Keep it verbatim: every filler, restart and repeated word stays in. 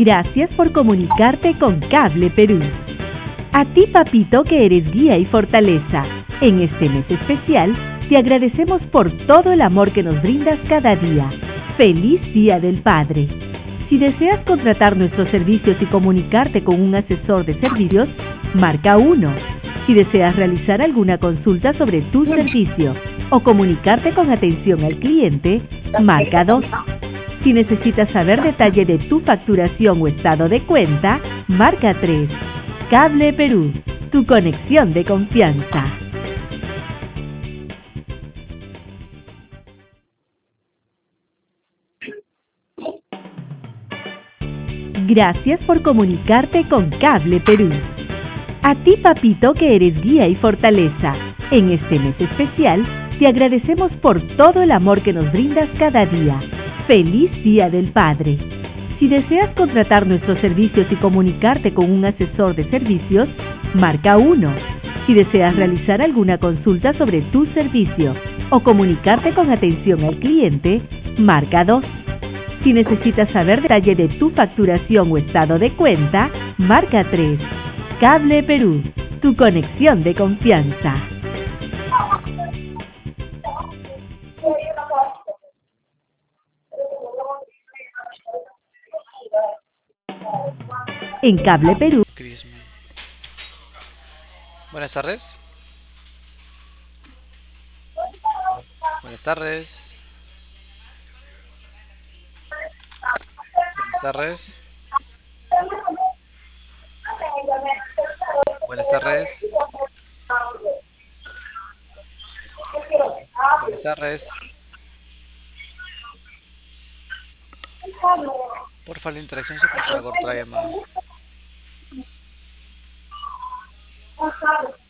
Gracias por comunicarte con Cable Perú. A ti, papito, que eres guía y fortaleza, en este mes especial, te agradecemos por todo el amor que nos brindas cada día. ¡Feliz Día del Padre! Si deseas contratar nuestros servicios y comunicarte con un asesor de servicios, marca uno. Si deseas realizar alguna consulta sobre tu servicio o comunicarte con atención al cliente, marca dos. Si necesitas saber detalle de tu facturación o estado de cuenta, marca tres. Cable Perú, tu conexión de confianza. Gracias por comunicarte con Cable Perú. A ti, papito, que eres guía y fortaleza, en este mes especial, te agradecemos por todo el amor que nos brindas cada día. ¡Feliz Día del Padre! Si deseas contratar nuestros servicios y comunicarte con un asesor de servicios, marca uno. Si deseas realizar alguna consulta sobre tu servicio o comunicarte con atención al cliente, marca dos. Si necesitas saber detalle de tu facturación o estado de cuenta, marca tres. Cable Perú, tu conexión de confianza. En Cable Perú. Crisman. Buenas tardes. Buenas tardes. Buenas tardes. Buenas tardes. Buenas tardes. Porfa, la interacción se corta la llamada.